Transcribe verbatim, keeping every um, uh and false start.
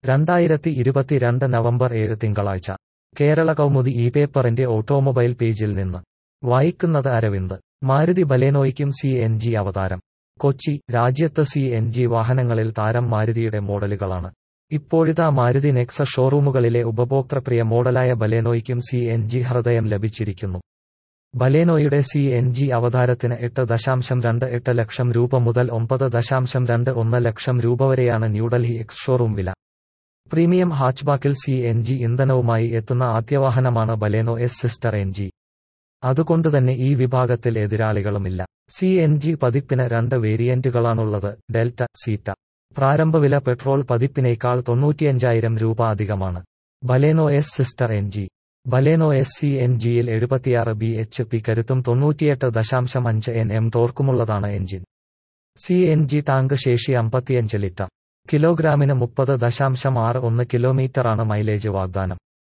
രണ്ടായിരത്തി ഇരുപത്തിരണ്ട് നവംബർ ഏഴ് തിങ്കളാഴ്ച കേരള കൗമുദി ഈ പേപ്പറിന്റെ ഓട്ടോമൊബൈൽ പേജിൽ നിന്ന് വായിക്കുന്നത് അരവിന്ദ്. മാരുതി ബലേനോയ്ക്കും സി എൻ ജി അവതാരം. കൊച്ചി, രാജ്യത്ത് സി എൻ ജി വാഹനങ്ങളിൽ താരം മാരുതിയുടെ മോഡലുകളാണ്. ഇപ്പോഴിതാ മാരുതി നെക്സ ഷോറൂമുകളിലെ ഉപഭോക്തൃപ്രിയ മോഡലായ ബലേനോയ്ക്കും സി എൻ ജി ഹൃദയം ലഭിച്ചിരിക്കുന്നു. ബലേനോയുടെ സി എൻ ജി അവതാരത്തിന് എട്ട് ദശാംശം രണ്ട് എട്ട് ലക്ഷം രൂപ മുതൽ ഒമ്പത് ദശാംശം രണ്ട് ഒന്ന് ലക്ഷം രൂപ വരെയാണ് ന്യൂഡൽഹി എക്സ് ഷോറൂം വില. പ്രീമിയം ഹാച്ച്ബാക്കിൽ സി എൻ ജി ഇന്ധനവുമായി എത്തുന്ന ആദ്യവാഹനമാണ് Baleno S sister N G. അതുകൊണ്ടുതന്നെ ഈ വിഭാഗത്തിൽ എതിരാളികളുമില്ല. സി എൻ ജി പതിപ്പിന് രണ്ട് വേരിയന്റുകളാണുള്ളത്, ഡെൽറ്റ, സീറ്റ. പ്രാരംഭവില പെട്രോൾ പതിപ്പിനേക്കാൾ തൊണ്ണൂറ്റിയഞ്ചായിരം രൂപ അധികമാണ്. Baleno S sister N G. Baleno S C N ജിയിൽ എഴുപത്തിയാറ് ബി എച്ച് പി കരുത്തും തൊണ്ണൂറ്റിയെട്ട് ദശാംശം അഞ്ച് എൻ എം ടോർക്കുമുള്ളതാണ് engine. C N G tank ശേഷി അമ്പത്തിയഞ്ച് ലിറ്റർ. കിലോഗ്രാമിന് മുപ്പത് ദശാംശം ആറ് ഒന്ന് കിലോമീറ്ററാണ് മൈലേജ് വാഗ്ദാനം.